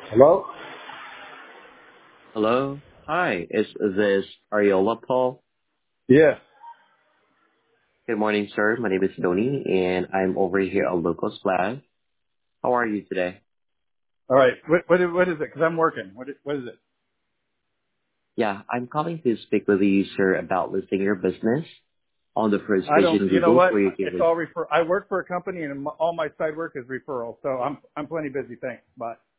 Hello? Hello. Hi. Is this Ariola Paul? Yes. Good morning, sir. My name is Tony, and I'm over here at Locals Flag. How are you today? All right. What is it? Because I'm working. What is it? Yeah, I'm calling to speak with you, sir, about listing your business on the first I page don't. in You know Google what? where you can It's list. all refer. I work for a company, and all my side work is referral. So I'm plenty busy. Thanks. Bye.